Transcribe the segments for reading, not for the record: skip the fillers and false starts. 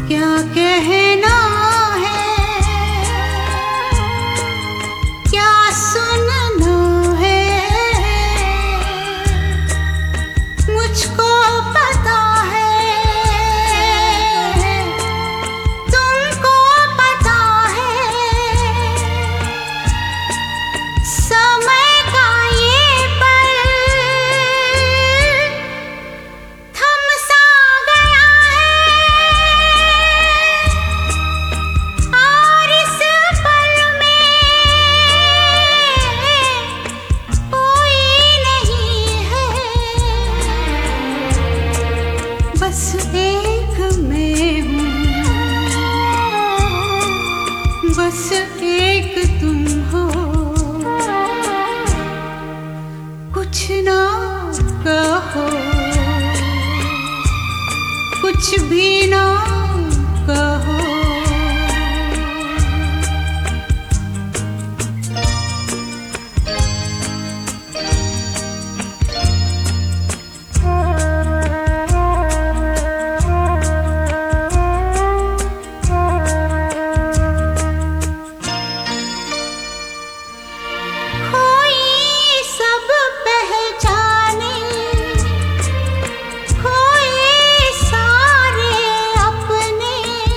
क्या कहना है, क्या सुनना है, मुझको पता है, तुमको पता है। समय का ये पल थम सा गया है और इस पल में कोई नहीं है। बस एक मैं हूँ, बस एक तुम हो। कुछ ना कहो, कुछ भी ना कहो। कोई सब पहचाने, कोई सारे अपने,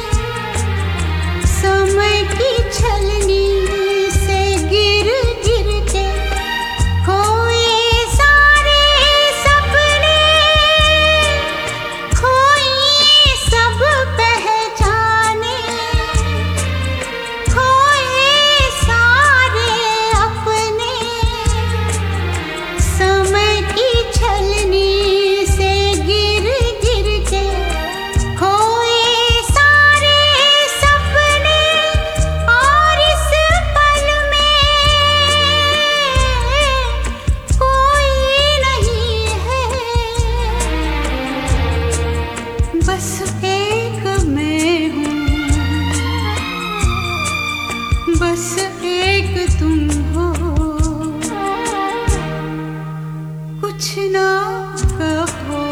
समय की छलनी से गिर गिर के कोई सारे सपने। कोई सब पहचाने, कोई सारे अपने, समय की छलनी से गिर गिर के कोई सारे सपने। और इस पल में कोई नहीं है। बस एक मैं हूँ, बस एक तुम हो। कुछ ना कहो,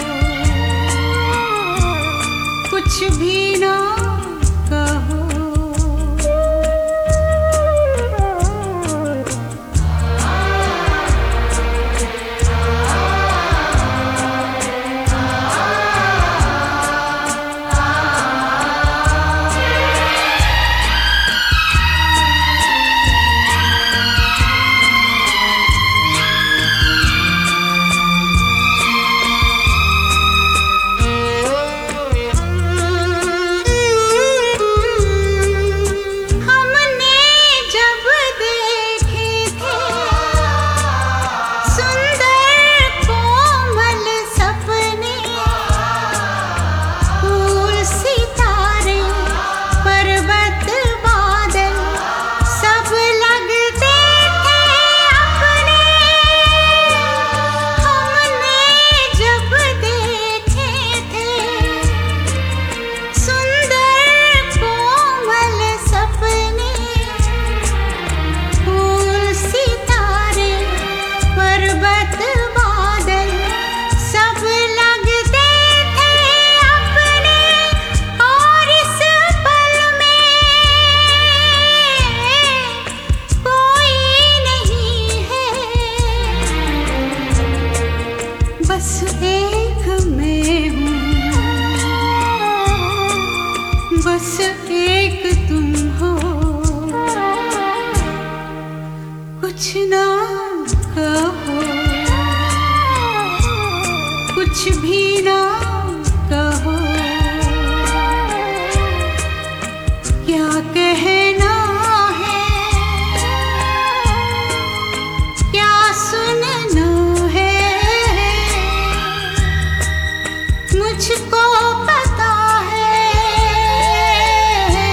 कुछ भी ना कहो। हमने जब देखे थे सुंदर कोमल सपने, फूल सितारे पर्वत बादल सब लगते थे अपने। हमने जब देखे थे सुंदर कोमल सपने, फूल सितारे पर्वत बादल सब लगते थे अपने। और इस पल में कोई नहीं है। बस एक मैं हूँ, बस एक तुम हो। कुछ ना कहो, कुछ भी ना कहो। क्या कहना है, क्या सुनना है, मुझको पता है,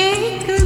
एक